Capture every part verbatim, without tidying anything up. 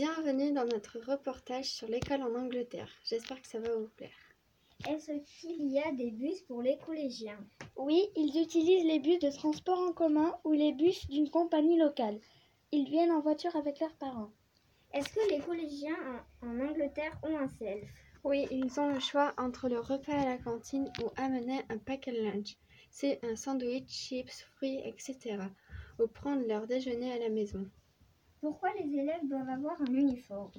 Bienvenue dans notre reportage sur l'école en Angleterre. J'espère que ça va vous plaire. Est-ce qu'il y a des bus pour les collégiens? Oui, ils utilisent les bus de transport en commun ou les bus d'une compagnie locale. Ils viennent en voiture avec leurs parents. Est-ce que les collégiens en, en Angleterre ont un self? Oui, ils ont le choix entre le repas à la cantine ou amener un pack lunch. C'est un sandwich, chips, fruits, et cetera. Ou prendre leur déjeuner à la maison. Pourquoi les élèves doivent avoir un uniforme?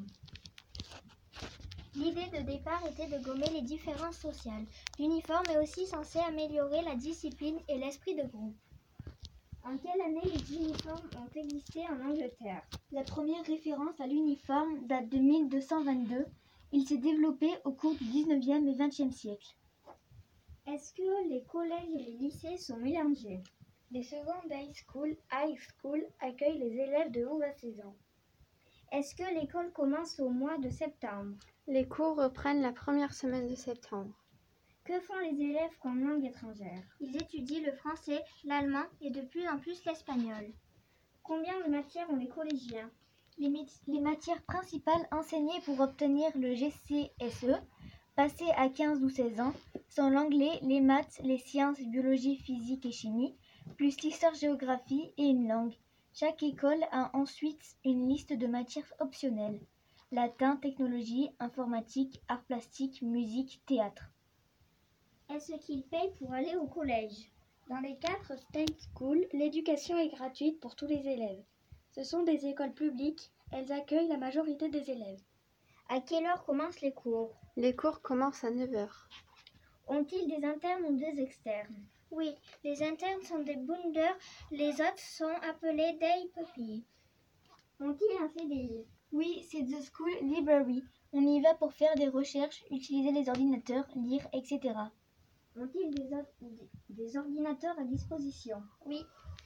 L'idée de départ était de gommer les différences sociales. L'uniforme est aussi censé améliorer la discipline et l'esprit de groupe. En quelle année les uniformes ont existé en Angleterre? La première référence à l'uniforme date de mille deux cent vingt-deux. Il s'est développé au cours du dix-neuvième et vingtième siècle. Est-ce que les collèges et les lycées sont mélangés? Les secondary school, high school accueillent les élèves de onze à seize ans. Est-ce que l'école commence au mois de septembre? Les cours reprennent la première semaine de septembre. Que font les élèves comme langue étrangère? Ils étudient le français, l'allemand et de plus en plus l'espagnol. Combien de matières ont les collégiens? Les, les matières principales enseignées pour obtenir le G C S E, passé à quinze ou seize ans, sont l'anglais, les maths, les sciences, biologie, physique et chimie, plus l'histoire-géographie et une langue. Chaque école a ensuite une liste de matières optionnelles: latin, technologie, informatique, arts plastiques, musique, théâtre. Est-ce qu'ils payent pour aller au collège? Dans les quatre state schools, l'éducation est gratuite pour tous les élèves. Ce sont des écoles publiques, elles accueillent la majorité des élèves. À quelle heure commencent les cours? Les cours commencent à neuf heures. Ont-ils des internes ou des externes? Oui, les internes sont des boonders, les autres sont appelés day puppies. Ont-ils un C D I? Oui, c'est The School Library. On y va pour faire des recherches, utiliser les ordinateurs, lire, et cetera. Ont-ils des, des, des ordinateurs à disposition? Oui.